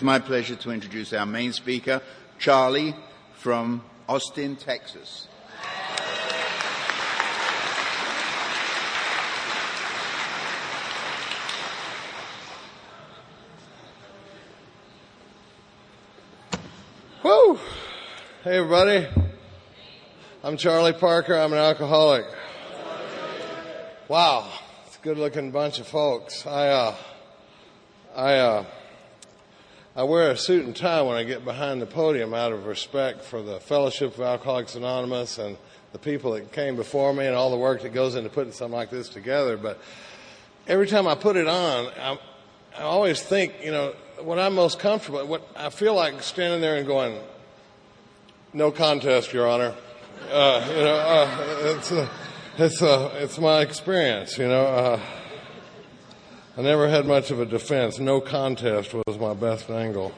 it's my pleasure to introduce our main speaker, Charlie from Austin, Texas. Woo! Hey, everybody. I'm Charlie Parker. I'm an alcoholic. Wow. It's a good-looking bunch of folks. I wear a suit and tie when I get behind the podium out of respect for the Fellowship of Alcoholics Anonymous and the people that came before me and all the work that goes into putting something like this together. But every time I put it on, I always think, what I'm most comfortable, what I feel like standing there and going, "No contest, Your Honor." It's my experience, I never had much of a defense. No contest was my best angle.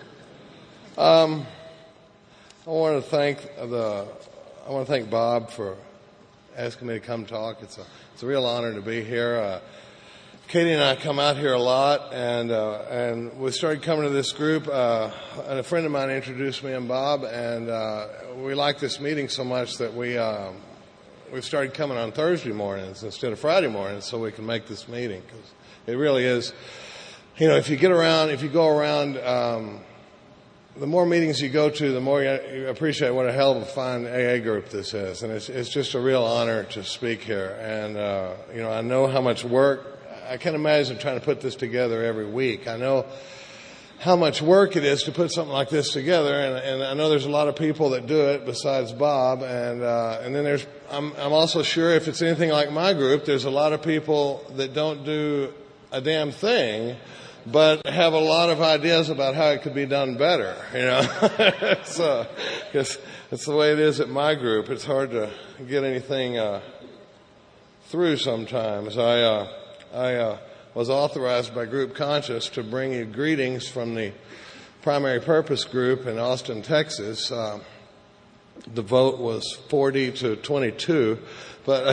I want to thank Bob for asking me to come talk. It's a real honor to be here. Katie and I come out here a lot, and we started coming to this group. And a friend of mine introduced me and Bob, and we like this meeting so much that we've started coming on Thursday mornings instead of Friday mornings, so we can make this meeting, because it really is. If you go around, the more meetings you go to, the more you appreciate what a hell of a fine AA group this is, and it's just a real honor to speak here. And I know how much work. I can't imagine trying to put this together every week. I know how much work it is to put something like this together, and I know there's a lot of people that do it besides Bob, and then I'm also sure if it's anything like my group, there's a lot of people that don't do a damn thing, but have a lot of ideas about how it could be done better. It's the way it is at my group. It's hard to get anything through sometimes. I was authorized by Group Conscious to bring you greetings from the Primary Purpose Group in Austin, Texas. The vote was 40 to 22, but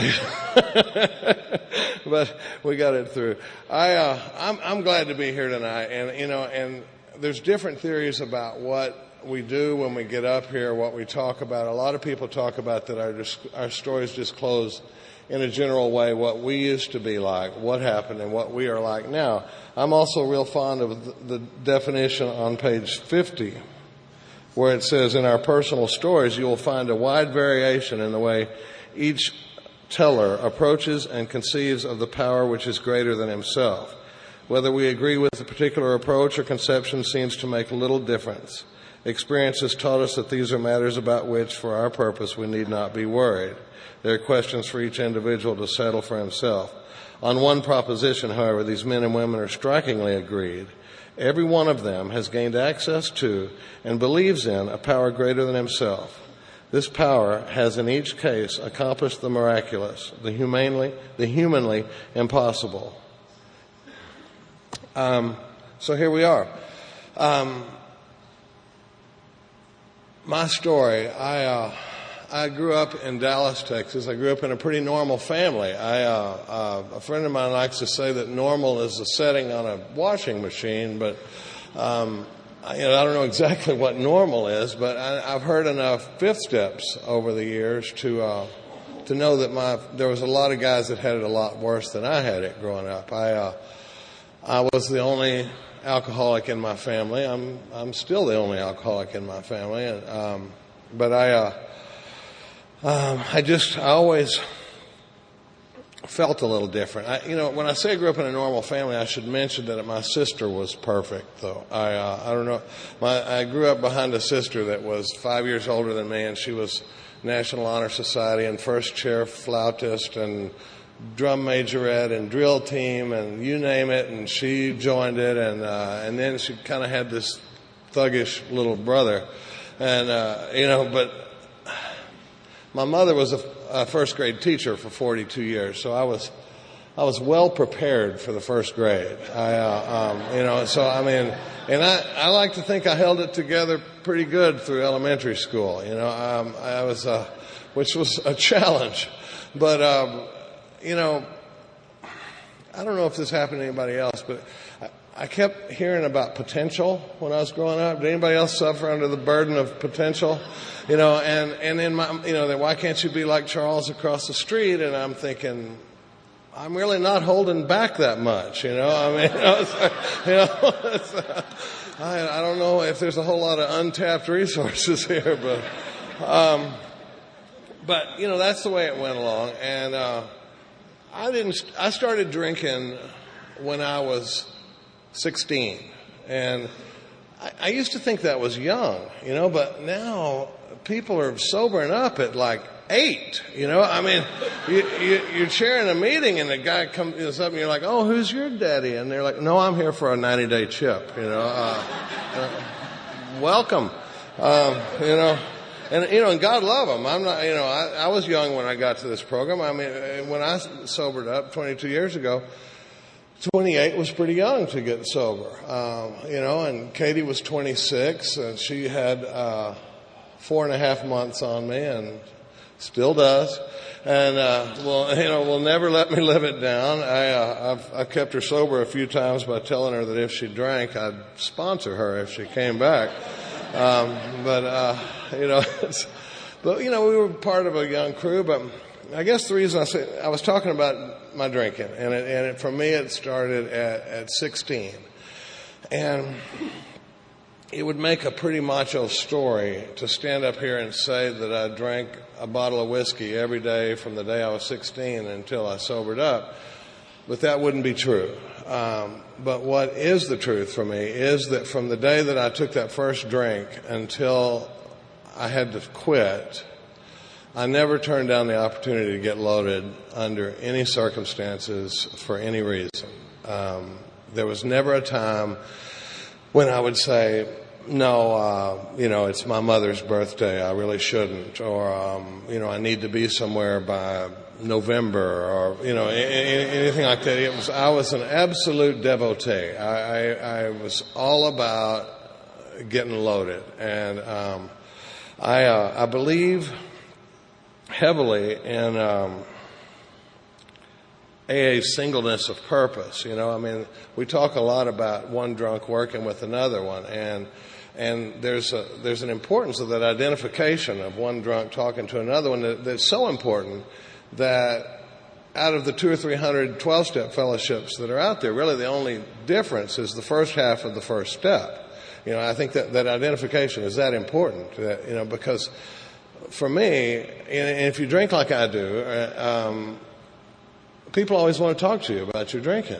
we got it through. I'm glad to be here tonight, and there's different theories about what we do when we get up here, what we talk about. A lot of people talk about that our stories disclose in a general way what we used to be like, what happened, and what we are like now. I'm also real fond of the definition on page 50, where it says, "In our personal stories, you will find a wide variation in the way each teller approaches and conceives of the power which is greater than himself. Whether we agree with a particular approach or conception seems to make little difference. Experience has taught us that these are matters about which, for our purpose, we need not be worried. There are questions for each individual to settle for himself. On one proposition, however, these men and women are strikingly agreed. Every one of them has gained access to and believes in a power greater than himself. This power has in each case accomplished the miraculous, the humanly impossible." So here we are. My story, I grew up in Dallas, Texas. I grew up in a pretty normal family. A friend of mine likes to say that normal is the setting on a washing machine, but I don't know exactly what normal is, but I've heard enough fifth steps over the years to know that there was a lot of guys that had it a lot worse than I had it growing up. I was the only alcoholic in my family. I'm still the only alcoholic in my family, but I always felt a little different. When I say I grew up in a normal family, I should mention that my sister was perfect, though. I don't know. I grew up behind a sister that was 5 years older than me, and she was National Honor Society and first chair flautist and drum majorette and drill team and you name it, and she joined it, and then she kind of had this thuggish little brother, and but my mother was a first grade teacher for 42 years, so I was well prepared for the first grade. I like to think I held it together pretty good through elementary school. Which was a challenge, but I don't know if this happened to anybody else, but I kept hearing about potential when I was growing up. Did anybody else suffer under the burden of potential? And in my, then why can't you be like Charles across the street? And I'm thinking, I'm really not holding back that much, I don't know if there's a whole lot of untapped resources here, but that's the way it went along. And, I started drinking when I was 16. And I used to think that was young, but now people are sobering up at like 8, you're chairing a meeting and the guy comes up and you're like, oh, who's your daddy? And they're like, no, I'm here for a 90-day chip, welcome, and God love them. I'm not, I was young when I got to this program. I mean, when I sobered up 22 years ago, 28 was pretty young to get sober, and Katie was 26 and she had 4.5 months on me and still does. And, will never let me live it down. I've kept her sober a few times by telling her that if she drank, I'd sponsor her if she came back. We were part of a young crew, but I guess the reason I was talking about my drinking, and for me it started at 16. And it would make a pretty macho story to stand up here and say that I drank a bottle of whiskey every day from the day I was 16 until I sobered up. But that wouldn't be true. But what is the truth for me is that from the day that I took that first drink until I had to quit, I never turned down the opportunity to get loaded under any circumstances for any reason. There was never a time when I would say, no, it's my mother's birthday, I really shouldn't, or, I need to be somewhere by November, or, anything like that. I was an absolute devotee. I was all about getting loaded. And, I believe heavily in, AA's singleness of purpose. We talk a lot about one drunk working with another one, and there's an importance of that identification of one drunk talking to another one that's so important that out of the 200 or 300 12-step fellowships that are out there, really the only difference is the first half of the first step. I think that identification is that important, because for me, and if you drink like I do, people always want to talk to you about your drinking,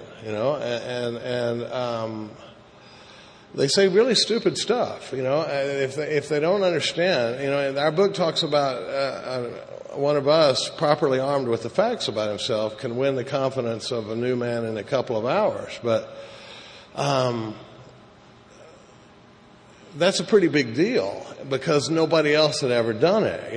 and they say really stupid stuff, if they don't understand, our book talks about, one of us properly armed with the facts about himself can win the confidence of a new man in a couple of hours. But, that's a pretty big deal because nobody else had ever done it,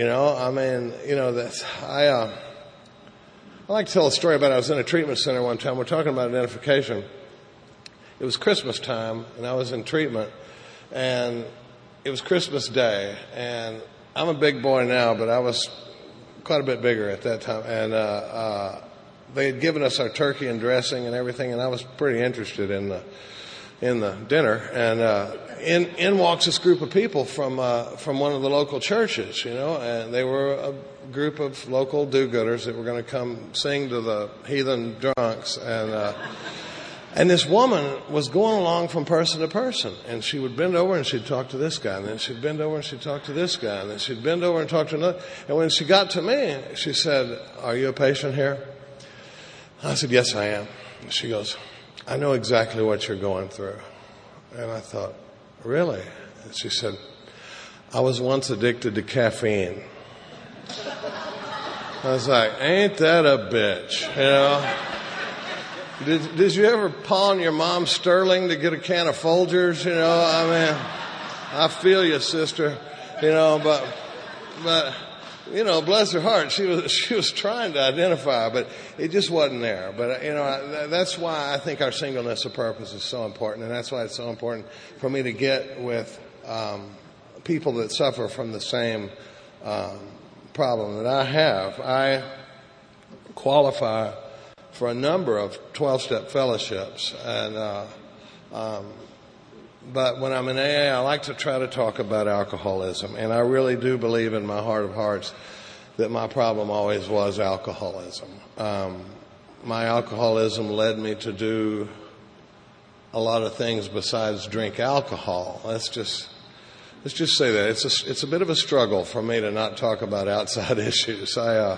I like to tell a story about I was in a treatment center one time. We're talking about identification. It was Christmas time, and I was in treatment, and it was Christmas Day. And I'm a big boy now, but I was quite a bit bigger at that time. And they had given us our turkey and dressing and everything, and I was pretty interested in the dinner. And in walks this group of people from one of the local churches, and they were a group of local do-gooders that were going to come sing to the heathen drunks. And this woman was going along from person to person, and she would bend over and she'd talk to this guy, and then she'd bend over and she'd talk to this guy, and then she'd bend over and talk to another. And when she got to me, she said, "Are you a patient here?" I said, "Yes, I am." And she goes, "I know exactly what you're going through." And I thought, "Really?" And she said, "I was once addicted to caffeine." I was like, ain't that a bitch, Did you ever pawn your mom's Sterling to get a can of Folgers? I feel you, sister. But bless her heart, she was trying to identify, but it just wasn't there. But that's why I think our singleness of purpose is so important, and that's why it's so important for me to get with people that suffer from the same problem that I have. I qualify for a number of 12-step fellowships, and But when I'm in AA, I like to try to talk about alcoholism. And I really do believe in my heart of hearts that my problem always was alcoholism. My alcoholism led me to do a lot of things besides drink alcohol. Let's just say that it's a bit of a struggle for me to not talk about outside issues.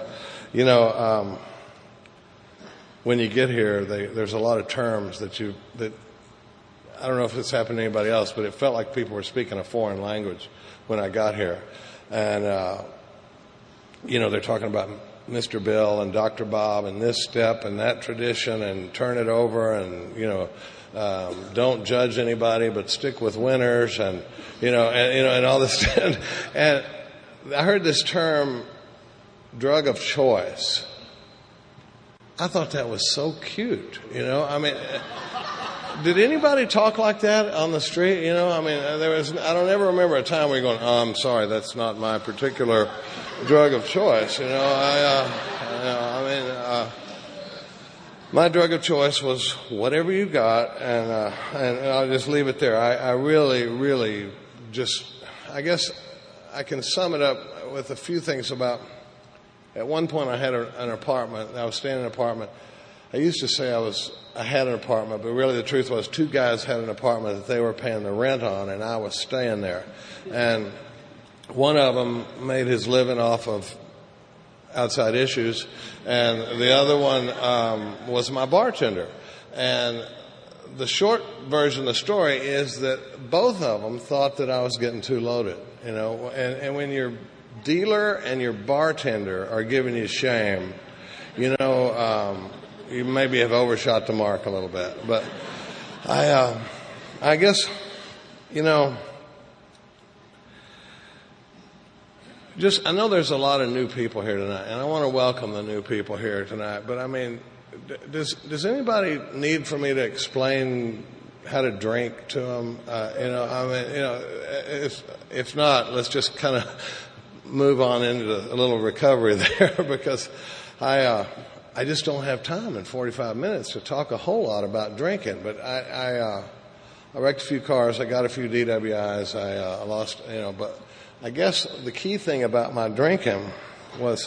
When you get here, there's a lot of terms that I don't know if it's happened to anybody else, but it felt like people were speaking a foreign language when I got here. And, they're talking about Mr. Bill and Dr. Bob and this step and that tradition and turn it over and, don't judge anybody but stick with winners and, and all this. And I heard this term, drug of choice. I thought that was so cute, Did anybody talk like that on the street? I don't ever remember a time where you're going, oh, I'm sorry, that's not my particular drug of choice. My drug of choice was whatever you got, and I'll just leave it there. I really, really I guess I can sum it up with a few things about, at one point I had an apartment, I was staying in an apartment. I used to say I had an apartment, but really the truth was two guys had an apartment that they were paying the rent on, and I was staying there. And one of them made his living off of outside issues, and the other one was my bartender. And the short version of the story is that both of them thought that I was getting too loaded, and when your dealer and your bartender are giving you shame, you maybe have overshot the mark a little bit. But I guess, I know there's a lot of new people here tonight, and I want to welcome the new people here tonight. But does anybody need for me to explain how to drink to them? If not, let's just kind of move on into a little recovery there, because I just don't have time in 45 minutes to talk a whole lot about drinking. But I wrecked a few cars. I got a few DWIs. I lost, but I guess the key thing about my drinking was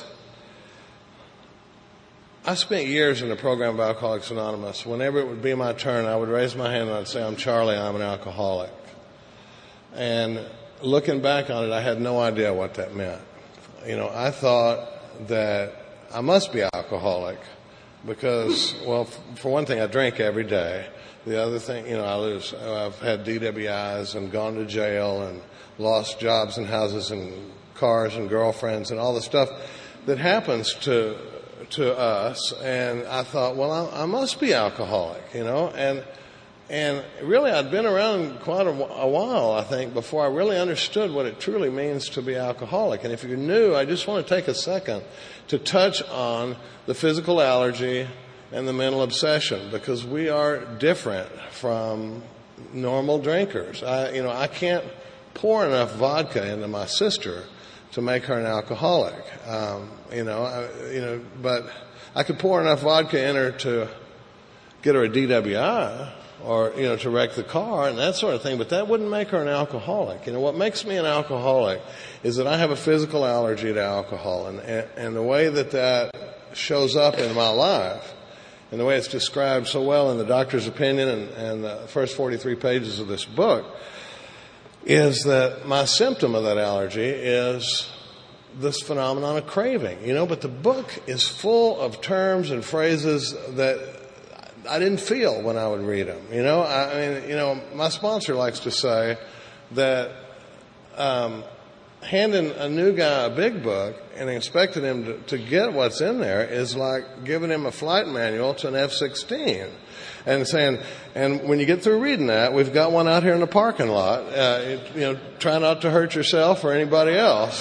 I spent years in the program of Alcoholics Anonymous. Whenever it would be my turn, I would raise my hand and I'd say, I'm Charlie, I'm an alcoholic. And looking back on it, I had no idea what that meant. I thought that I must be alcoholic because, well, for one thing, I drink every day. The other thing, I've had DWIs and gone to jail and lost jobs and houses and cars and girlfriends and all the stuff that happens to us. And I thought, well, I must be alcoholic, and really I'd been around quite a while, I think, before I really understood what it truly means to be alcoholic. And if you're new, I just want to take a second to touch on the physical allergy and the mental obsession, because we are different from normal drinkers. I can't pour enough vodka into my sister to make her an alcoholic. But I could pour enough vodka in her to get her a DWI or, to wreck the car and that sort of thing, but that wouldn't make her an alcoholic. What makes me an alcoholic is that I have a physical allergy to alcohol, and the way that shows up in my life, and the way it's described so well in the doctor's opinion and the first 43 pages of this book, is that my symptom of that allergy is this phenomenon of craving, but the book is full of terms and phrases that I didn't feel when I would read them. My sponsor likes to say that handing a new guy a big book and expecting him to get what's in there is like giving him a flight manual to an F-16 and saying, and when you get through reading that, we've got one out here in the parking lot. Try not to hurt yourself or anybody else.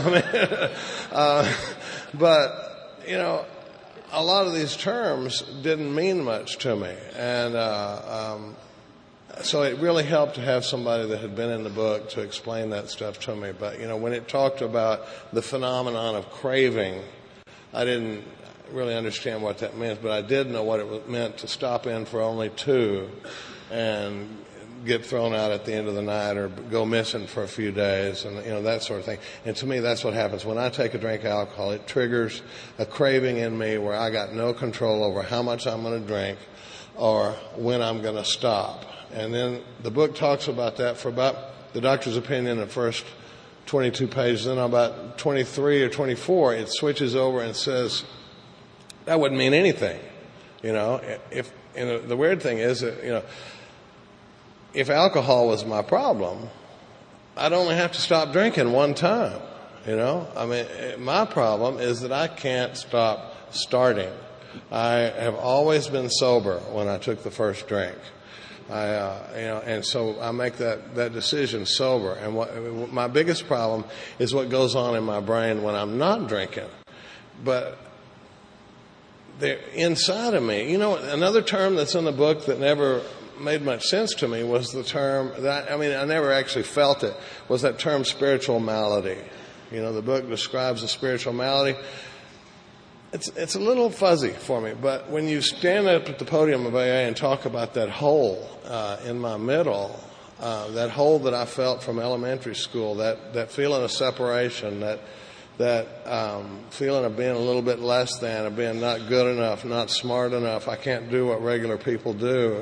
But a lot of these terms didn't mean much to me, and so it really helped to have somebody that had been in the book to explain that stuff to me. But when it talked about the phenomenon of craving, I didn't really understand what that meant, but I did know what it meant to stop in for only 2 and get thrown out at the end of the night or go missing for a few days and, that sort of thing. And to me, that's what happens. When I take a drink of alcohol, it triggers a craving in me where I got no control over how much I'm going to drink or when I'm going to stop. And then the book talks about that for about the doctor's opinion, the first 22 pages. Then about 23 or 24, it switches over and says, that wouldn't mean anything. The weird thing is that, if alcohol was my problem, I'd only have to stop drinking one time. My problem is that I can't stop starting. I have always been sober when I took the first drink. And so I make that decision sober. And my biggest problem is what goes on in my brain when I'm not drinking. But inside of me, another term that's in the book that never made much sense to me was the term that, I never actually felt it, was that term spiritual malady. The book describes a spiritual malady. It's a little fuzzy for me, but when you stand up at the podium of AA and talk about that hole in my middle, that hole that I felt from elementary school, that feeling of separation, that feeling of being a little bit less than, of being not good enough, not smart enough, I can't do what regular people do.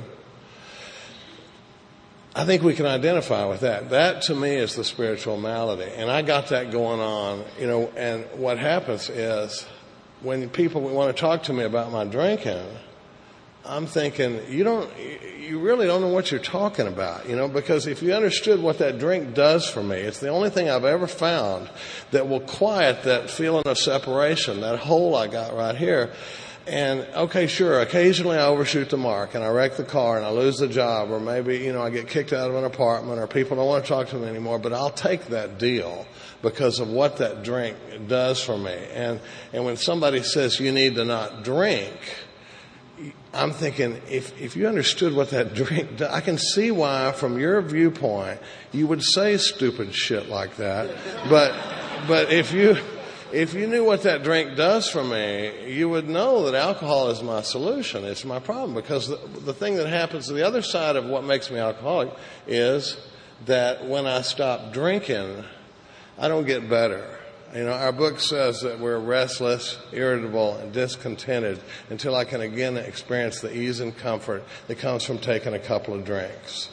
I think we can identify with that. That, to me, is the spiritual malady. And I got that going on, and what happens is when people want to talk to me about my drinking, I'm thinking, you really don't know what you're talking about, because if you understood what that drink does for me, it's the only thing I've ever found that will quiet that feeling of separation, that hole I got right here. And, okay, sure, occasionally I overshoot the mark and I wreck the car and I lose the job, or maybe, I get kicked out of an apartment or people don't want to talk to me anymore, but I'll take that deal because of what that drink does for me. And when somebody says you need to not drink, I'm thinking, if you understood what that drink does, I can see why, from your viewpoint, you would say stupid shit like that. But if you knew what that drink does for me, you would know that alcohol is my solution. It's my problem, because the thing that happens, the other side of what makes me alcoholic is that when I stop drinking, I don't get better. Our book says that we're restless, irritable, and discontented until I can again experience the ease and comfort that comes from taking a couple of drinks.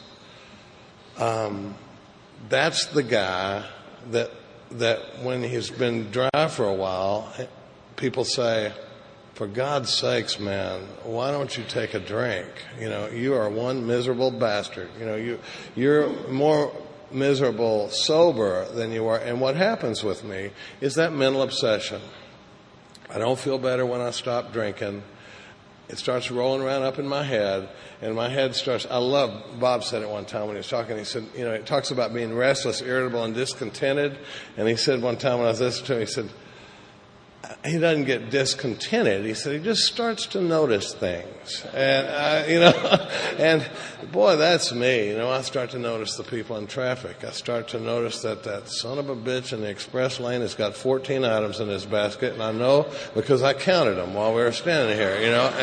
That's the guy that when he's been dry for a while, people say, for God's sakes, man, why don't you take a drink? You are one miserable bastard. You're more miserable sober than you are. And what happens with me is that mental obsession. I don't feel better when I stop drinking. It starts rolling around up in my head, and my head starts, Bob said it one time when he was talking, he said, it talks about being restless, irritable, and discontented. And he said one time when I was listening to him, he said, he doesn't get discontented. He said he just starts to notice things. And, and boy, that's me. I start to notice the people in traffic. I start to notice that son of a bitch in the express lane has got 14 items in his basket. And I know because I counted them while we were standing here,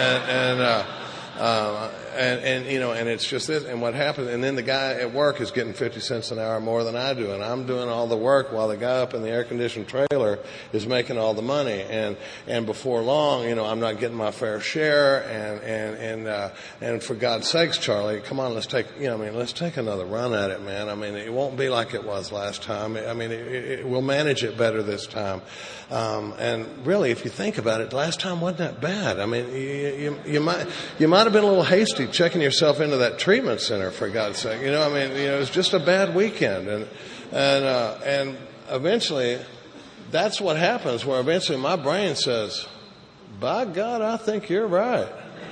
and it's just this, and what happens, and then the guy at work is getting 50 cents an hour more than I do, and I'm doing all the work while the guy up in the air-conditioned trailer is making all the money, and before long, I'm not getting my fair share, and for God's sakes, Charlie, come on, let's take another run at it, man. It won't be like it was last time. We'll manage it better this time. And really, if you think about it, last time wasn't that bad. You might have been a little hasty checking yourself into that treatment center, for God's sake. It was just a bad weekend, and eventually, that's what happens. Where eventually my brain says, "By God, I think you're right,"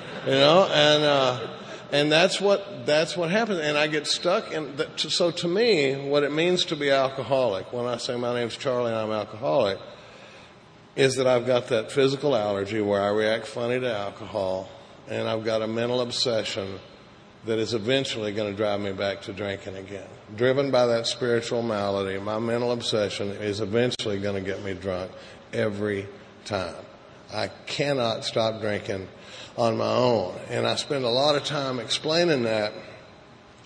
and that's what happens. And I get stuck. So to me, what it means to be alcoholic, when I say my name's Charlie and I'm alcoholic, is that I've got that physical allergy where I react funny to alcohol. And I've got a mental obsession that is eventually going to drive me back to drinking again. Driven by that spiritual malady, my mental obsession is eventually going to get me drunk every time. I cannot stop drinking on my own. And I spend a lot of time explaining that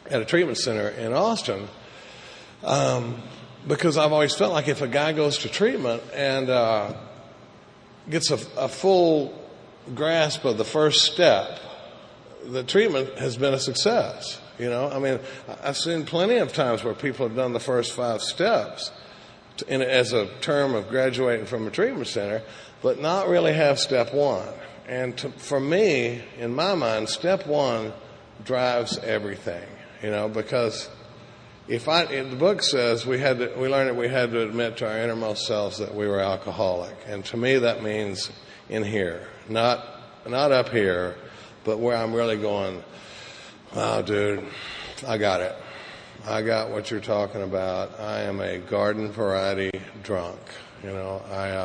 at a treatment center in Austin, because I've always felt like if a guy goes to treatment and gets a full grasp of the first step, the treatment has been a success. You know, I mean, I've seen plenty of times where people have done the first 5 steps as a term of graduating from a treatment center, but not really have step 1. And for me, in my mind, step 1 drives everything. You know, because the book says we learned that we had to admit to our innermost selves that we were alcoholic, and to me that means in here, not up here, but where I'm really going, wow, dude, I got it. I got what you're talking about. I am a garden variety drunk. You know,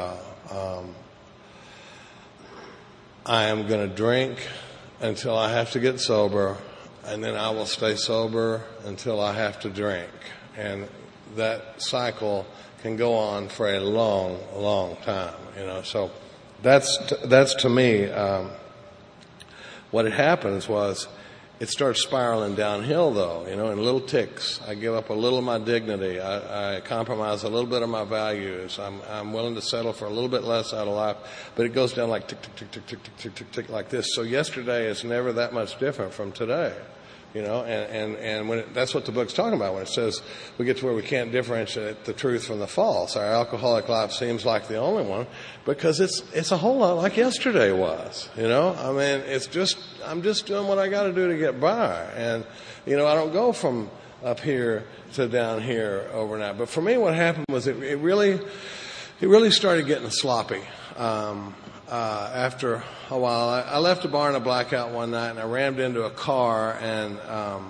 I am going to drink until I have to get sober, and then I will stay sober until I have to drink. And that cycle can go on for a long, long time, you know. So that's to me, what had happens was it starts spiraling downhill, though, you know, in little ticks. I give up a little of my dignity. I compromise a little bit of my values. I'm willing to settle for a little bit less out of life, but it goes down like tick, tick, tick, tick, tick, tick, tick, tick, tick, like this. So yesterday is never that much different from today. You know, and when that's what the book's talking about when it says we get to where we can't differentiate the truth from the false. Our alcoholic life seems like the only one because it's a whole lot like yesterday was. You know, I mean, I'm just doing what I got to do to get by, and you know, I don't go from up here to down here overnight. But for me, what happened was it really started getting sloppy. After a while, I left a bar in a blackout one night, and I rammed into a car, and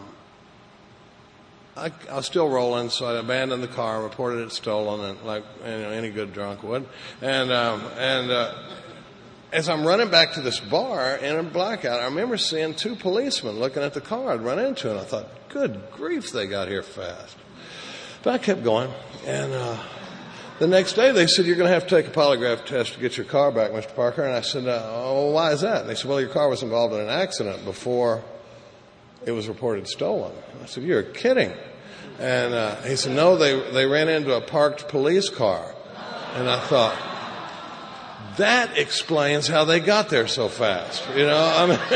I was still rolling, so I abandoned the car, reported it stolen, and like any good drunk would. And as I'm running back to this bar in a blackout, I remember seeing 2 policemen looking at the car I'd run into, and I thought, good grief, they got here fast. But I kept going, and the next day, they said, you're going to have to take a polygraph test to get your car back, Mr. Parker. And I said, oh, why is that? And they said, well, your car was involved in an accident before it was reported stolen. I said, you're kidding. And he said, no, they ran into a parked police car. And I thought, that explains how they got there so fast. You know,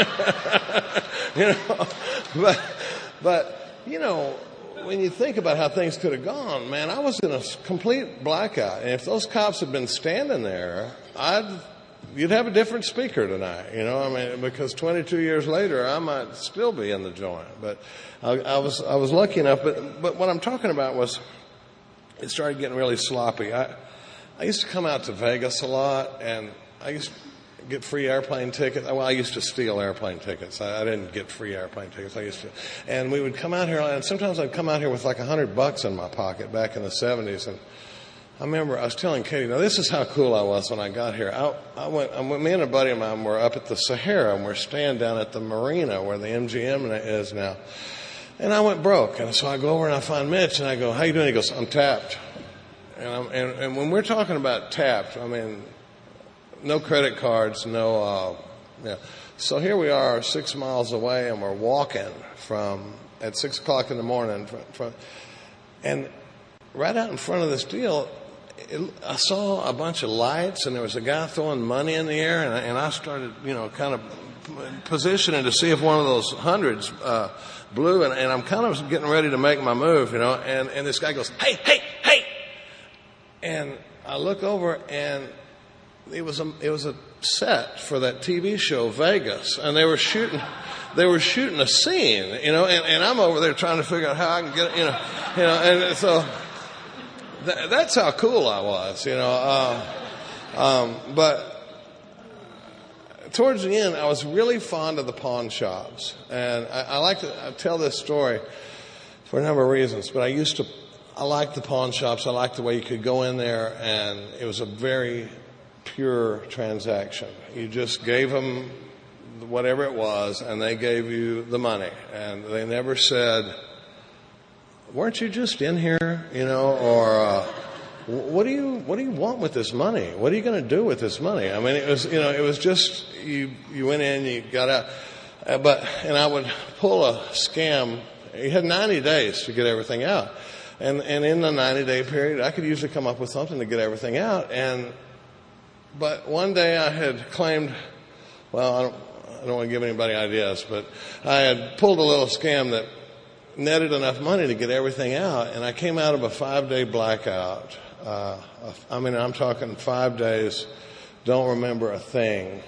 I mean, you know, but, you know, when you think about how things could have gone, man, I was in a complete blackout. And if those cops had been standing there, you'd have a different speaker tonight, you know. I mean, because 22 years later, I might still be in the joint. But I was lucky enough. But what I'm talking about was it started getting really sloppy. I used to come out to Vegas a lot, and I used to get free airplane tickets. Well, I used to steal airplane tickets. I didn't get free airplane tickets. I used to. And we would come out here, and sometimes I'd come out here with like $100 in my pocket back in the 70s. And I remember I was telling Katie, now this is how cool I was when I got here. Me and a buddy of mine were up at the Sahara, and we're staying down at the marina where the MGM is now. And I went broke. And so I go over and I find Mitch, and I go, how you doing? He goes, I'm tapped. And when we're talking about tapped, I mean, no credit cards, no, yeah. So here we are 6 miles away, and we're walking at 6 o'clock in the morning and right out in front of this deal, I saw a bunch of lights, and there was a guy throwing money in the air, and I started, you know, kind of positioning to see if one of those hundreds, blew, and I'm kind of getting ready to make my move, you know, and this guy goes, hey, hey, hey! And I look over, and it was a set for that TV show Vegas, and they were shooting a scene, you know, and I'm over there trying to figure out how I can get, you know, and so that's how cool I was, you know. But towards the end, I was really fond of the pawn shops, and I tell this story for a number of reasons, but I liked the pawn shops. I liked the way you could go in there, and it was a very pure transaction. You just gave them whatever it was, and they gave you the money. And they never said, weren't you just in here, you know, or what do you want with this money? What are you going to do with this money? I mean, it was just you went in, you got out. And I would pull a scam You had 90 days to get everything out. And in the 90-day period, I could usually come up with something to get everything out. But one day I had claimed, well, I don't want to give anybody ideas, but I had pulled a little scam that netted enough money to get everything out, and I came out of a 5-day blackout. I'm talking 5 days, don't remember a thing.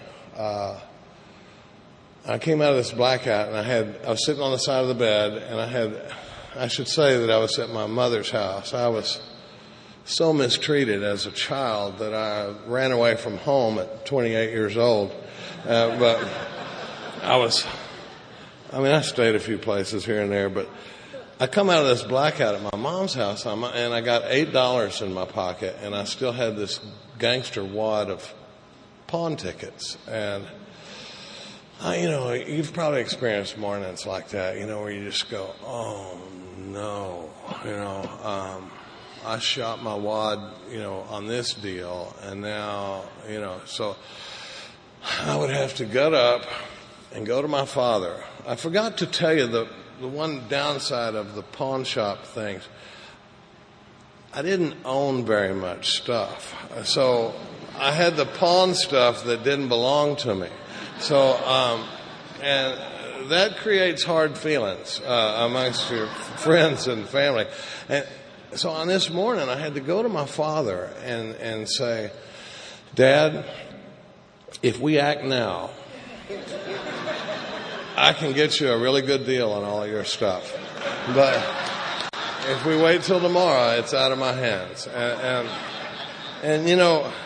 I came out of this blackout, and I was sitting on the side of the bed, and I should say that I was at my mother's house. I was so mistreated as a child that I ran away from home at 28 years old. But I stayed a few places here and there, but I come out of this blackout at my mom's house, and I got $8 in my pocket, and I still had this gangster wad of pawn tickets. And you've probably experienced mornings like that, where you just go, oh no, I shot my wad, on this deal, and now, so I would have to get up and go to my father. I forgot to tell you the one downside of the pawn shop things. I didn't own very much stuff. So I had the pawn stuff that didn't belong to me. So, and that creates hard feelings amongst your friends and family. And so on this morning, I had to go to my father and say, Dad, if we act now, I can get you a really good deal on all of your stuff. But if we wait till tomorrow, it's out of my hands. And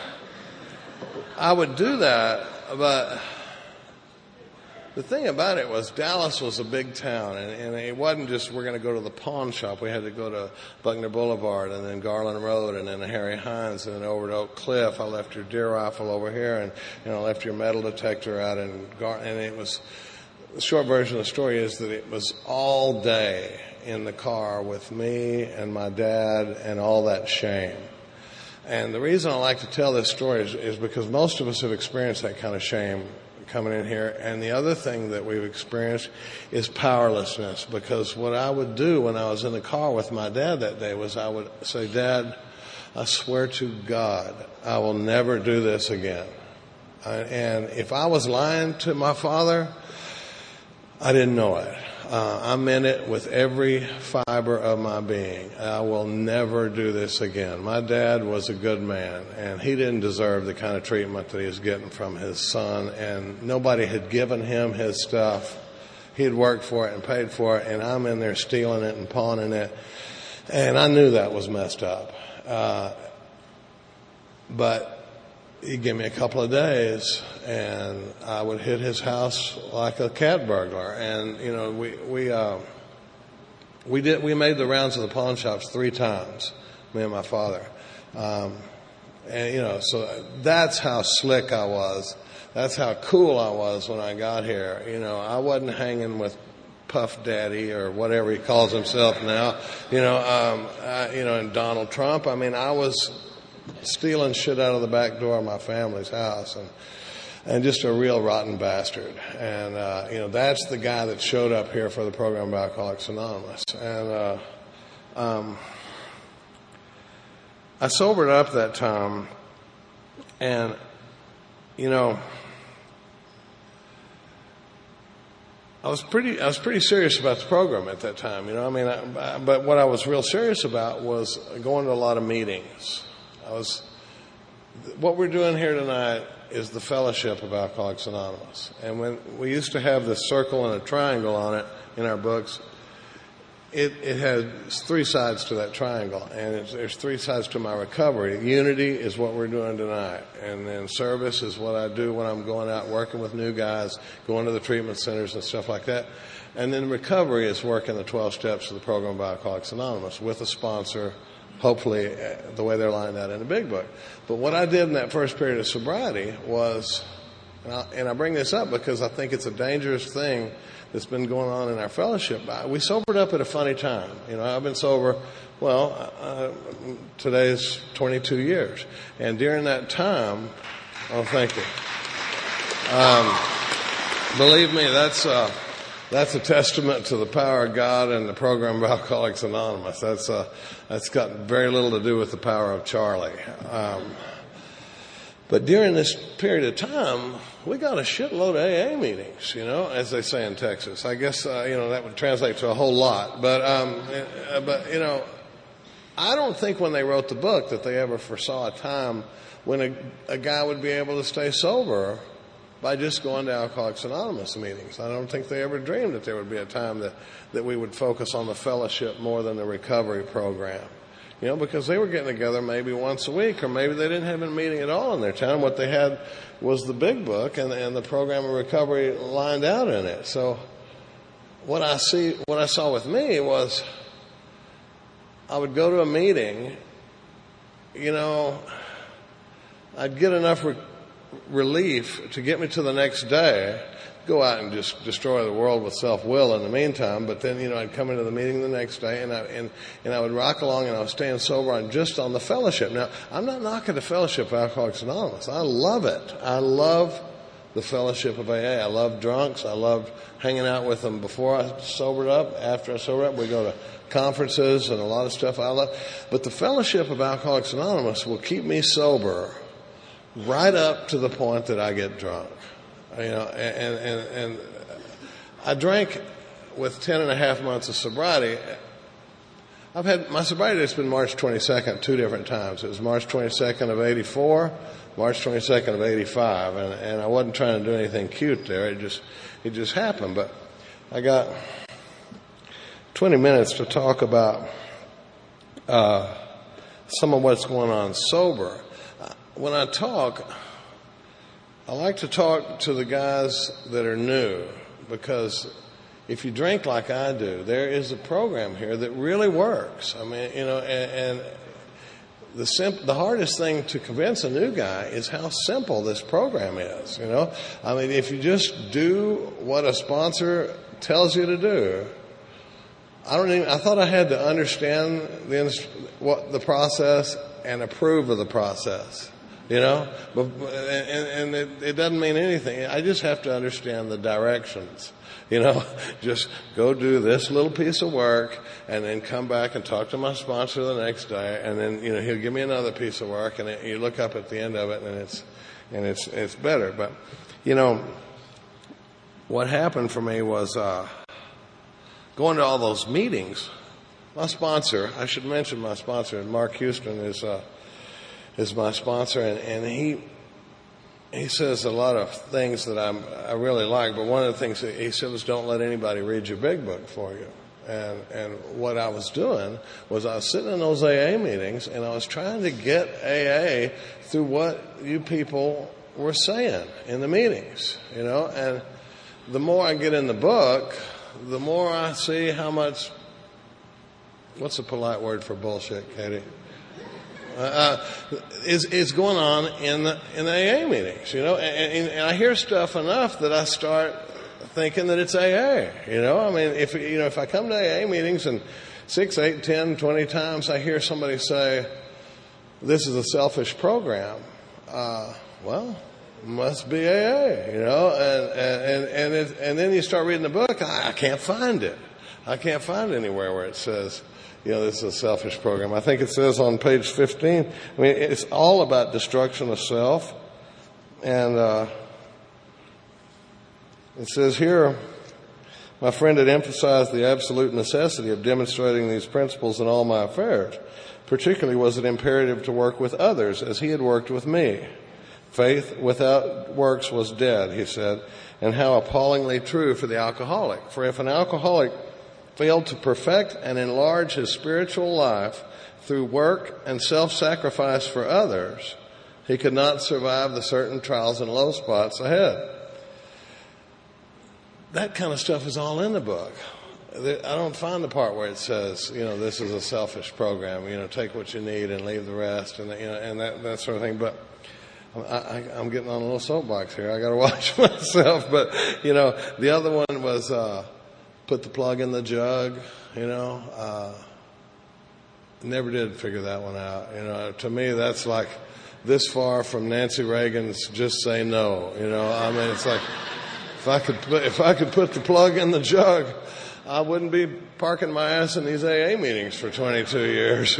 I would do that, but the thing about it was Dallas was a big town, and it wasn't just we're going to go to the pawn shop. We had to go to Buckner Boulevard and then Garland Road and then Harry Hines and then over to Oak Cliff. I left your deer rifle over here and left your metal detector out and it was, the short version of the story is that it was all day in the car with me and my dad and all that shame. And the reason I like to tell this story is because most of us have experienced that kind of shame coming in here. And the other thing that we've experienced is powerlessness, because what I would do when I was in the car with my dad that day was I would say, Dad, I swear to God, I will never do this again. And if I was lying to my father, I didn't know it. I meant it with every fiber of my being. I will never do this again. My dad was a good man, and he didn't deserve the kind of treatment that he was getting from his son, and nobody had given him his stuff. He had worked for it and paid for it, and I'm in there stealing it and pawning it, and I knew that was messed up. But he'd give me a couple of days, and I would hit his house like a cat burglar. And we made the rounds of the pawn shops 3 times, me and my father. So that's how slick I was. That's how cool I was when I got here. I wasn't hanging with Puff Daddy or whatever he calls himself now. And Donald Trump. I was stealing shit out of the back door of my family's house and just a real rotten bastard. And, that's the guy that showed up here for the program about Alcoholics Anonymous. And, I sobered up that time, and, I was pretty serious about the program at that time, but what I was real serious about was going to a lot of meetings. What we're doing here tonight is the Fellowship of Alcoholics Anonymous. And when we used to have this circle and a triangle on it in our books, it has 3 sides to that triangle. And there's 3 sides to my recovery. Unity is what we're doing tonight. And then service is what I do when I'm going out working with new guys, going to the treatment centers and stuff like that. And then recovery is working the 12 steps of the program of Alcoholics Anonymous with a sponsor, hopefully the way they're lined out in the big book. But what I did in that first period of sobriety was, and I bring this up because I think it's a dangerous thing that's been going on in our fellowship. We sobered up at a funny time. I've been sober, today's 22 years. And during that time, thank you. Believe me, That's a testament to the power of God and the program of Alcoholics Anonymous. That's got very little to do with the power of Charlie. But during this period of time, we got a shitload of AA meetings, as they say in Texas. I guess, that would translate to a whole lot. But I don't think when they wrote the book that they ever foresaw a time when a guy would be able to stay sober by just going to Alcoholics Anonymous meetings. I don't think they ever dreamed that there would be a time that we would focus on the fellowship more than the recovery program. Because they were getting together maybe once a week, or maybe they didn't have a meeting at all in their town. What they had was the big book and the program of recovery lined out in it. So what I saw with me was I would go to a meeting, I'd get enough relief to get me to the next day, go out and just destroy the world with self-will in the meantime. But then, I'd come into the meeting the next day and I would rock along, and I was staying sober and just on the fellowship. Now, I'm not knocking the fellowship of Alcoholics Anonymous. I love it. I love the fellowship of AA. I love drunks. I loved hanging out with them before I sobered up. After I sobered up, we go to conferences and a lot of stuff I love. But the fellowship of Alcoholics Anonymous will keep me sober right up to the point that I get drunk. And I drank with 10 and a half months of sobriety. My sobriety has been March 22nd 2 different times. It was March 22nd of 84, March 22nd of 85, and I wasn't trying to do anything cute there. It just happened. But I got 20 minutes to talk about some of what's going on sober. When I talk, I like to talk to the guys that are new, because if you drink like I do, there is a program here that really works. I mean, and the hardest thing to convince a new guy is how simple this program is. I mean, if you just do what a sponsor tells you to do, I thought I had to understand the process and approve of the process. But it doesn't mean anything. I just have to understand the directions. Just go do this little piece of work, and then come back and talk to my sponsor the next day, and then he'll give me another piece of work, and you look up at the end of it, and it's better. But what happened for me was going to all those meetings. My sponsor, I should mention my sponsor, Mark Houston is my sponsor, and he says a lot of things that I really like, but one of the things that he said was, don't let anybody read your big book for you. And what I was doing was I was sitting in those AA meetings, and I was trying to get AA through what you people were saying in the meetings, and the more I get in the book, the more I see how much, what's a polite word for bullshit, Katie? Is going on in the AA meetings, and I hear stuff enough that I start thinking that it's AA, I mean, if I come to AA meetings and 6, 8, 10, 20 times I hear somebody say, this is a selfish program, well, must be AA, and then you start reading the book, I can't find it. I can't find anywhere where it says, this is a selfish program. I think it says on page 15, I mean, it's all about destruction of self. And it says here, my friend had emphasized the absolute necessity of demonstrating these principles in all my affairs. Particularly was it imperative to work with others as he had worked with me. Faith without works was dead, he said, and how appallingly true for the alcoholic. For if an alcoholic failed to perfect and enlarge his spiritual life through work and self-sacrifice for others, he could not survive the certain trials and low spots ahead. That kind of stuff is all in the book. I don't find the part where it says, this is a selfish program, take what you need and leave the rest, and that sort of thing. But I'm getting on a little soapbox here. I got to watch myself. But the other one was put the plug in the jug. Never did figure that one out. To me, that's like this far from Nancy Reagan's "just say no." I mean, it's like If I could put the plug in the jug, I wouldn't be parking my ass in these AA meetings for 22 years,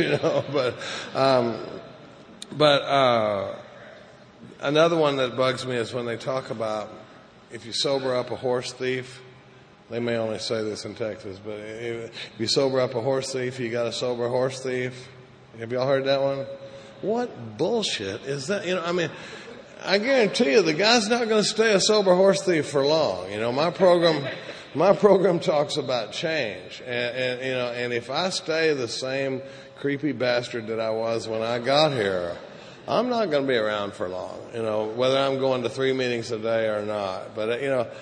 But another one that bugs me is when they talk about if you sober up a horse thief. They may only say this in Texas, but if you sober up a horse thief, you got to sober a horse thief. Have y'all heard that one? What bullshit is that? I guarantee you the guy's not going to stay a sober horse thief for long. My program talks about change, and if I stay the same creepy bastard that I was when I got here, I'm not going to be around for long. Whether I'm going to 3 meetings a day or not. But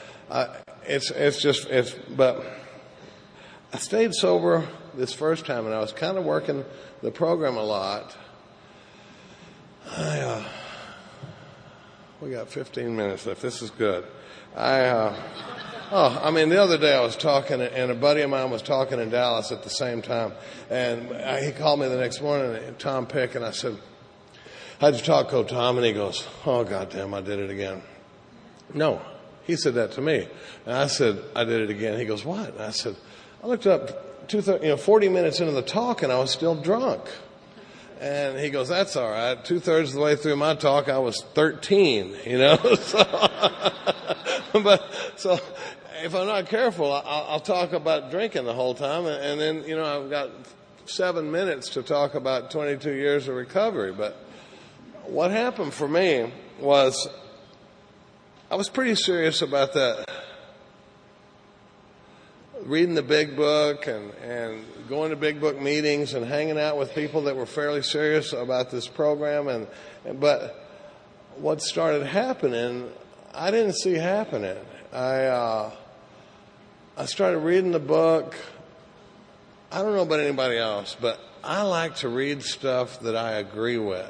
But I stayed sober this first time, and I was kind of working the program a lot. We got 15 minutes left. This is good. The other day I was talking, and a buddy of mine was talking in Dallas at the same time, and he called me the next morning, Tom Pick, and I said, "How'd you talk, Tom?" And he goes, "Oh, goddamn, I did it again." No, he said that to me, and I said, "I did it again." He goes, "What?" And I said, "I looked up 40 minutes into the talk, and I was still drunk." And he goes, "That's all right. 2/3 of the way through my talk, I was 13, So if I'm not careful, I'll talk about drinking the whole time. And then, I've got 7 minutes to talk about 22 years of recovery. But what happened for me was I was pretty serious about that. Reading the big book and going to big book meetings and hanging out with people that were fairly serious about this program. But what started happening, I didn't see happening. I started reading the book. I don't know about anybody else, but I like to read stuff that I agree with.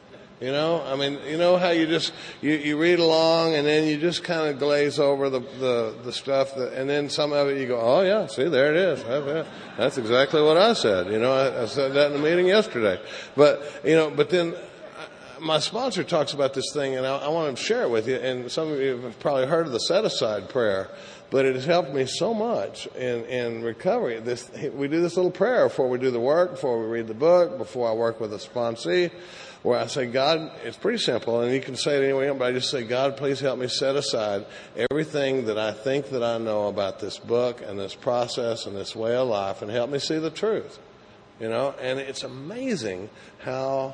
How you read along and then you just kind of glaze over the stuff and then some of it you go, "Oh yeah, see, there it is. That's exactly what I said." I said that in the meeting yesterday. But then my sponsor talks about this thing, and I want to share it with you. And some of you have probably heard of the set-aside prayer, but it has helped me so much in recovery. We do this little prayer before we do the work, before we read the book, before I work with a sponsee, where I say, "God," it's pretty simple, and you can say it anyway, but I just say, "God, please help me set aside everything that I think that I know about this book and this process and this way of life, and help me see the truth." And it's amazing how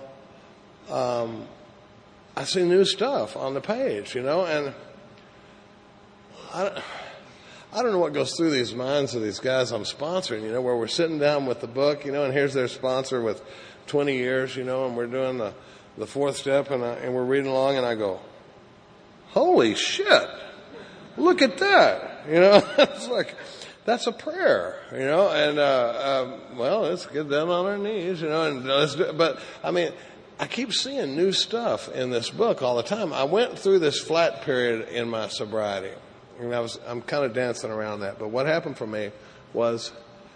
I see new stuff on the page, and I don't know what goes through these minds of these guys I'm sponsoring, where we're sitting down with the book, and here's their sponsor with 20 years, and we're doing the fourth step, and we're reading along, and I go, "Holy shit, look at that." It's like, that's a prayer, and, let's get down on our knees, and let's do, but I keep seeing new stuff in this book all the time. I went through this flat period in my sobriety, and I'm kind of dancing around that, but what happened for me was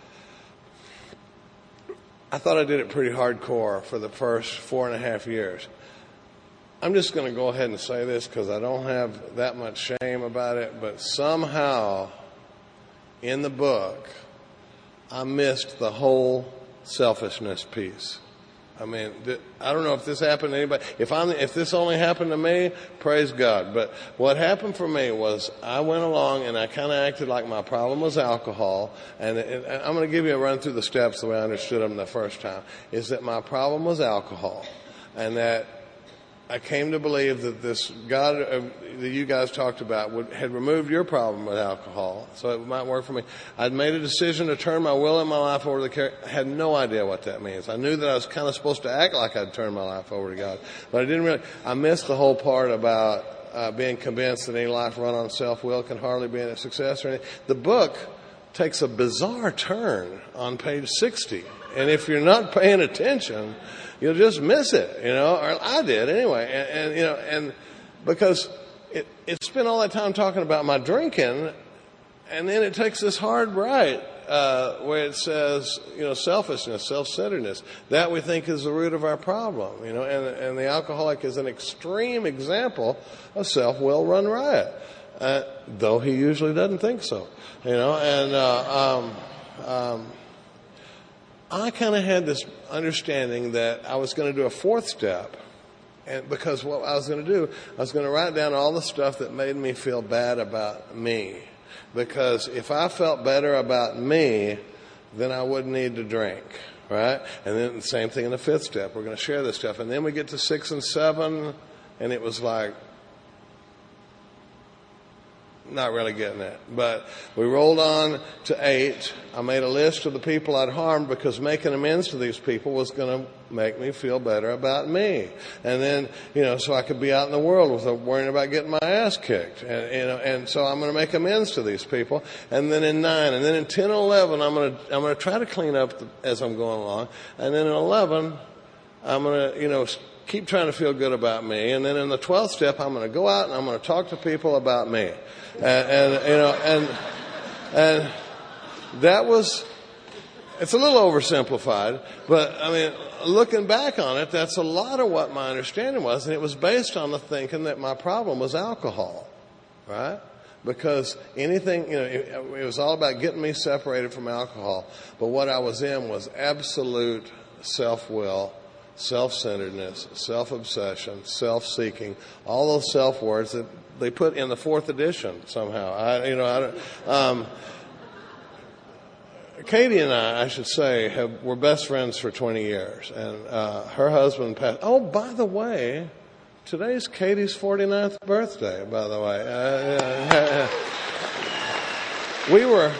I thought I did it pretty hardcore for the first 4.5 years. I'm just going to go ahead and say this because I don't have that much shame about it, but somehow in the book, I missed the whole selfishness piece. I don't know if this happened to anybody. If this only happened to me, praise God. But what happened for me was I went along and I kind of acted like my problem was alcohol. And I'm going to give you a run through the steps the way I understood them the first time. Is that my problem was alcohol, and that I came to believe that this God that you guys talked about had removed your problem with alcohol, so it might work for me. I'd made a decision to turn my will and my life over to the care. I had no idea what that means. I knew that I was kind of supposed to act like I'd turn my life over to God, but I didn't really. I missed the whole part about being convinced that any life run on self-will can hardly be a success or anything. The book takes a bizarre turn on page 60, and if you're not paying attention, you'll just miss it, or I did anyway. And because it spent all that time talking about my drinking, and then it takes this hard right, where it says, selfishness, self-centeredness, that we think is the root of our problem, and the alcoholic is an extreme example of self-will run riot. though he usually doesn't think so, and I kind of had this understanding that I was going to do a fourth step. And because what I was going to do, I was going to write down all the stuff that made me feel bad about me. Because if I felt better about me, then I wouldn't need to drink, right? And then the same thing in the fifth step. We're going to share this stuff. And then we get to 6 and 7, and it was like, not really getting it. But we rolled on to 8. I made a list of the people I'd harmed because making amends to these people was going to make me feel better about me. And then, so I could be out in the world without worrying about getting my ass kicked. And so I'm going to make amends to these people. And then in 9, and then in 10 and 11, I'm going to try to clean up as I'm going along. And then in 11, I'm going to, keep trying to feel good about me. And then in the 12th step, I'm going to go out and I'm going to talk to people about me. And that was, it's a little oversimplified, but I mean, looking back on it, that's a lot of what my understanding was. And it was based on the thinking that my problem was alcohol, right? Because anything, it was all about getting me separated from alcohol. But what I was in was absolute self-will, self-centeredness, self-obsession, self-seeking, all those self-words that they put in the 4th edition somehow. Katie and I should say, were best friends for 20 years. And her husband passed. Oh, by the way, today's Katie's 49th birthday, by the way.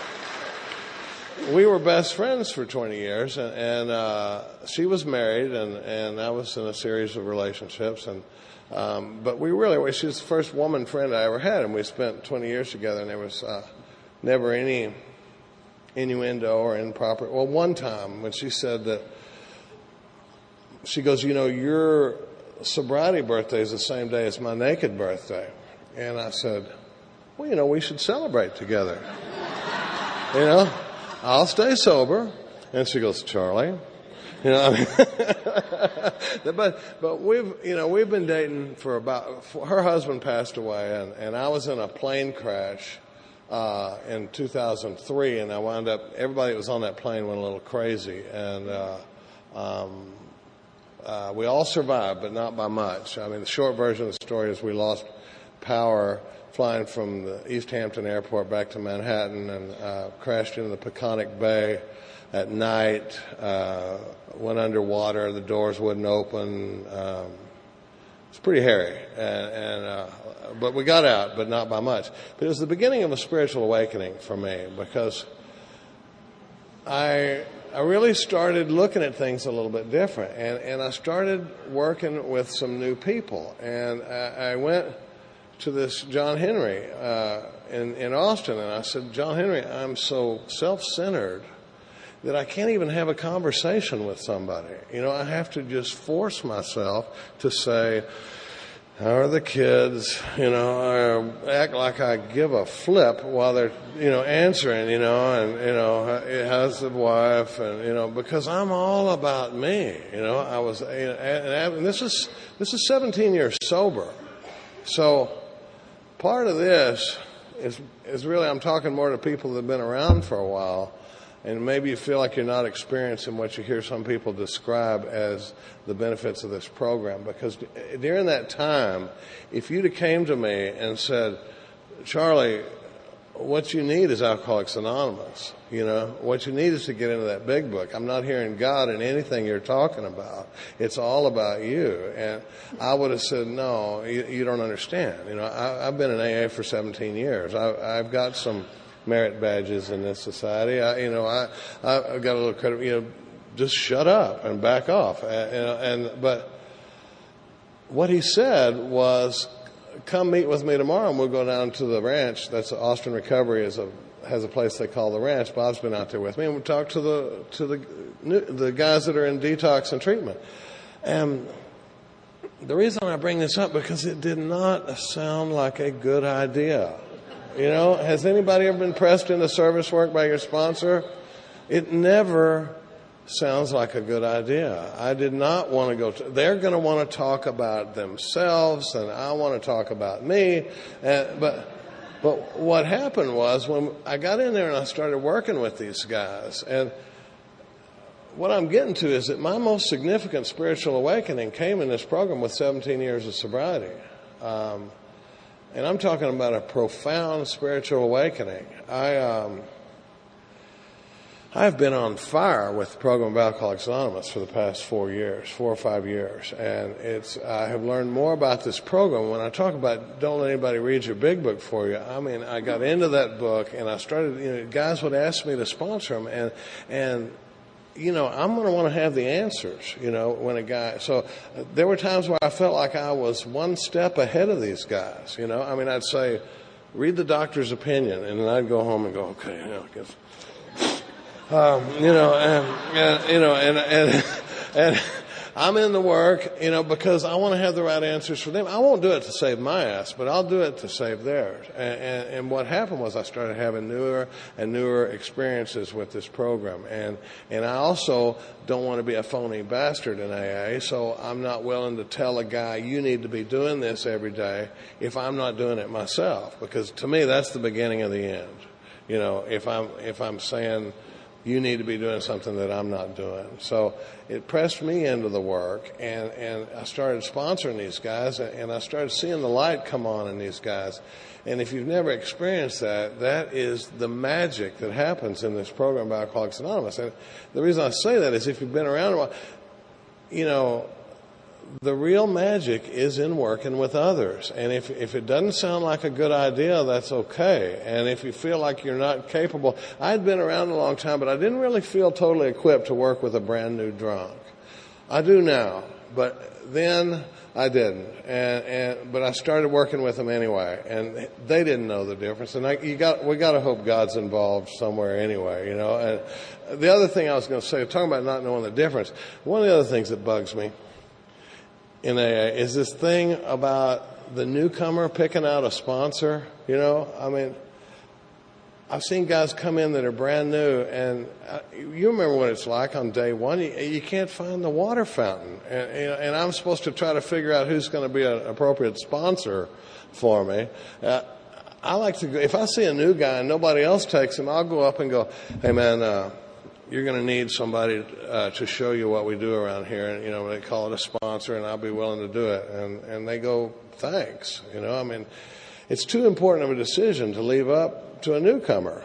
We were best friends for 20 years, and she was married, and I was in a series of relationships, but she was the first woman friend I ever had, and we spent 20 years together, and there was never any innuendo or improper. Well, one time when she said that, she goes, your sobriety birthday is the same day as my naked birthday, and I said, well, we should celebrate together, I'll stay sober. And she goes, Charlie, but we've been dating for her husband passed away, and I was in a plane crash, in 2003, and I wound up, everybody that was on that plane went a little crazy, and, we all survived, but not by much. I mean, the short version of the story is we lost power flying from the East Hampton airport back to Manhattan, and crashed into the Peconic Bay at night, went underwater, the doors wouldn't open. It's pretty hairy, but we got out, but not by much. But it was the beginning of a spiritual awakening for me, because I really started looking at things a little bit different, and I started working with some new people, and I went to this John Henry in Austin, and I said, John Henry, I'm so self-centered that I can't even have a conversation with somebody. I have to just force myself to say, how are the kids? I act like I give a flip while they're, answering, and, how's the wife? And, because I'm all about me. I was, and this is 17 years sober. So part of this is really, I'm talking more to people that have been around for a while, and maybe you feel like you're not experiencing what you hear some people describe as the benefits of this program. Because during that time, if you'd have came to me and said, Charlie, what you need is Alcoholics Anonymous. What you need is to get into that big book. I'm not hearing God in anything you're talking about. It's all about you. And I would have said, no, you don't understand. I've been in AA for 17 years. I've got some merit badges in this society. I've got a little credit. Just shut up and back off. But what he said was, come meet with me tomorrow, and we'll go down to the ranch. That's Austin Recovery has a place they call the ranch. Bob's been out there with me, and we'll talk to the guys that are in detox and treatment. And the reason I bring this up, because it did not sound like a good idea. Has anybody ever been pressed into service work by your sponsor? It never sounds like a good idea. I did not want to go they're going to want to talk about themselves, and I want to talk about me. But what happened was when I got in there and I started working with these guys, and what I'm getting to is that my most significant spiritual awakening came in this program with 17 years of sobriety. And I'm talking about a profound spiritual awakening. I've been on fire with the program of Alcoholics Anonymous for the past 4 or 5 years. And I have learned more about this program. When I talk about don't let anybody read your big book for you, I mean, I got into that book and I started, guys would ask me to sponsor them, and I'm going to want to have the answers, so there were times where I felt like I was one step ahead of these guys, I'd say, read the doctor's opinion, and then I'd go home and go, okay, I guess, and I'm in the work, because I want to have the right answers for them. I won't do it to save my ass, but I'll do it to save theirs. And what happened was I started having newer and newer experiences with this program. And I also don't want to be a phony bastard in AA, so I'm not willing to tell a guy, you need to be doing this every day, if I'm not doing it myself. Because to me, that's the beginning of the end. If I'm saying, you need to be doing something that I'm not doing. So it pressed me into the work, and I started sponsoring these guys, and I started seeing the light come on in these guys. And if you've never experienced that, that is the magic that happens in this program by Alcoholics Anonymous. And the reason I say that is if you've been around a while, the real magic is in working with others. And if it doesn't sound like a good idea, that's okay. And if you feel like you're not capable, I'd been around a long time, but I didn't really feel totally equipped to work with a brand new drunk. I do now, but then I didn't. But I started working with them anyway, and they didn't know the difference. And we got to hope God's involved somewhere anyway, And the other thing I was going to say, talking about not knowing the difference, one of the other things that bugs me in AA is this thing about the newcomer picking out a sponsor. I've seen guys come in that are brand new, and you remember what it's like on day one. You can't find the water fountain, and I'm supposed to try to figure out who's going to be an appropriate sponsor for me. I like to go, if I see a new guy and nobody else takes him, I'll go up and go, hey man, you're going to need somebody to show you what we do around here. And, they call it a sponsor, and I'll be willing to do it. And they go, thanks. It's too important of a decision to leave up to a newcomer,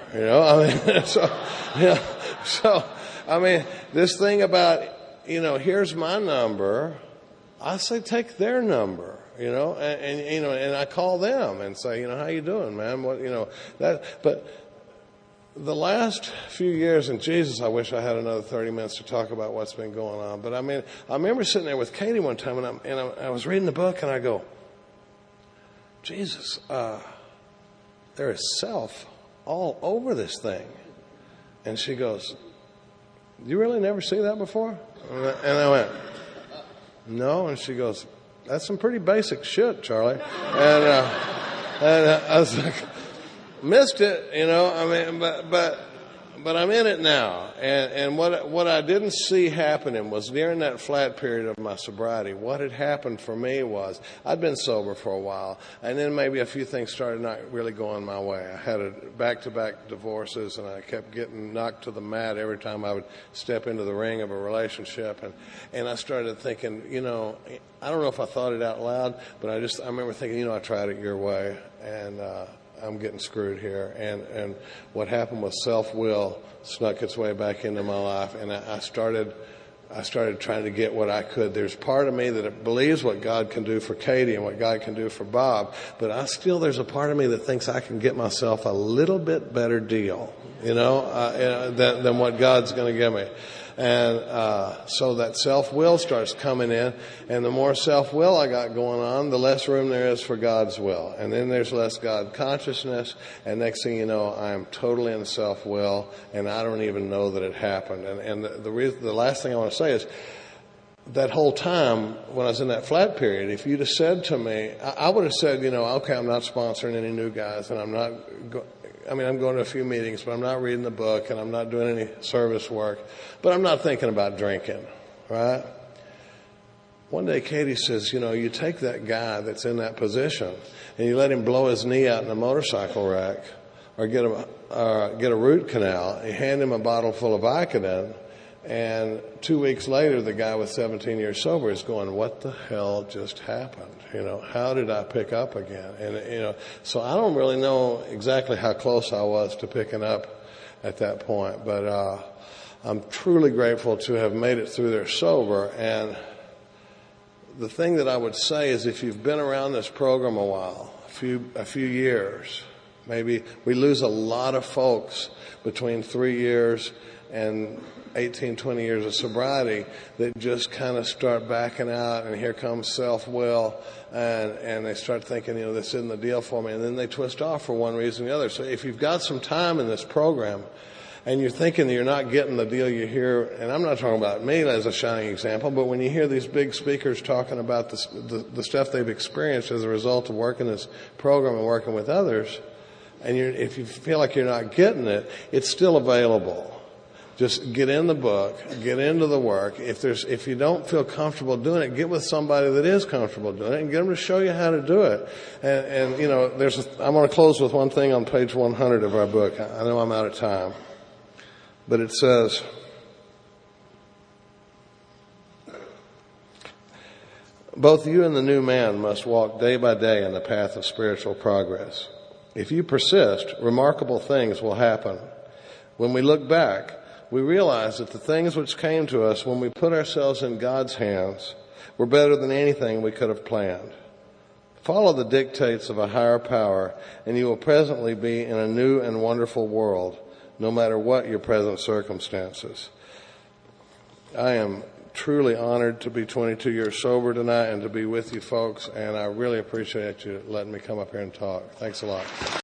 So, this thing about, here's my number. I say take their number, and I call them and say, how you doing, man? But the last few years in Jesus, I wish I had another 30 minutes to talk about what's been going on. But I remember sitting there with Katie one time, and I was reading the book, and I go, Jesus, there is self all over this thing. And she goes, you really never see that before? And I went, no. And she goes, that's some pretty basic shit, Charlie. And I was like, missed it, but I'm in it now. And what I didn't see happening was during that flat period of my sobriety, what had happened for me was I'd been sober for a while, and then maybe a few things started not really going my way. I had back-to-back divorces, and I kept getting knocked to the mat every time I would step into the ring of a relationship. And I started thinking, I don't know if I thought it out loud, but I remember thinking, I tried it your way, and I'm getting screwed here. And what happened was self-will snuck its way back into my life, and I started trying to get what I could. There's part of me that believes what God can do for Katie and what God can do for Bob, but there's a part of me that thinks I can get myself a little bit better deal, than what God's going to give me. And so that self-will starts coming in, and the more self-will I got going on, the less room there is for God's will. And then there's less God consciousness, and next thing you know, I'm totally in self-will, and I don't even know that it happened. And the last thing I want to say is, that whole time when I was in that flat period, if you'd have said to me, I would have said, okay, I'm not sponsoring any new guys, and I'm not I'm going to a few meetings, but I'm not reading the book and I'm not doing any service work, but I'm not thinking about drinking, right? One day Katie says, you take that guy that's in that position and you let him blow his knee out in a motorcycle wreck or get a root canal, you hand him a bottle full of Vicodin, and 2 weeks later the guy with 17 years sober is going, what the hell just happened? How did I pick up again? And, so I don't really know exactly how close I was to picking up at that point, but I'm truly grateful to have made it through there sober. And the thing that I would say is if you've been around this program a while, a few years, maybe we lose a lot of folks between 3 years and 18, 20 years of sobriety that just kind of start backing out, and here comes self-will, and they start thinking, this isn't the deal for me, and then they twist off for one reason or the other. So if you've got some time in this program and you're thinking that you're not getting the deal you hear, and I'm not talking about me as a shining example, but when you hear these big speakers talking about the stuff they've experienced as a result of working this program and working with others, and if you feel like you're not getting it, it's still available. Just get in the book, get into the work. If you don't feel comfortable doing it, get with somebody that is comfortable doing it and get them to show you how to do it. And I'm going to close with one thing on page 100 of our book. I know I'm out of time, but it says, both you and the new man must walk day by day in the path of spiritual progress. If you persist, remarkable things will happen. When we look back, we realize that the things which came to us when we put ourselves in God's hands were better than anything we could have planned. Follow the dictates of a higher power, and you will presently be in a new and wonderful world, no matter what your present circumstances. I am truly honored to be 22 years sober tonight and to be with you folks, and I really appreciate you letting me come up here and talk. Thanks a lot.